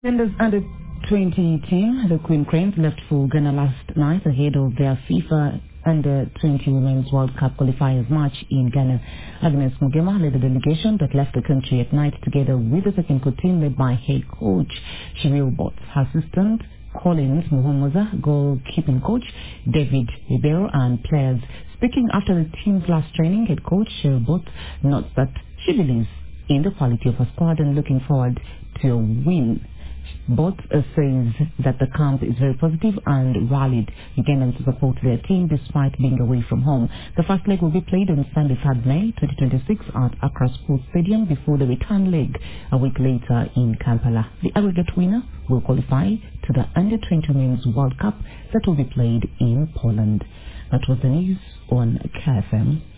In this under 20 team, the Queen Cranes left for Ghana last night ahead of their FIFA under 20 Women's World Cup qualifiers match in Ghana. Agnes Mugema led the delegation that left the country at night together with the technical team led by head coach Shirley Bott, assistant Collins Muhomoza, goalkeeping coach David Ribeiro, and players. Speaking after the team's last training, head coach Shirley Bott notes that she believes in the quality of her squad and looking forward to a win. Both says that the camp is very positive and rallied Ugandans to support their team despite being away from home. The first leg will be played on Sunday, 3rd May 2026 at Accra Sports Stadium before the return leg a week later in Kampala. The aggregate winner will qualify to the Under-20 Women's World Cup that will be played in Poland. That was the news on KFM.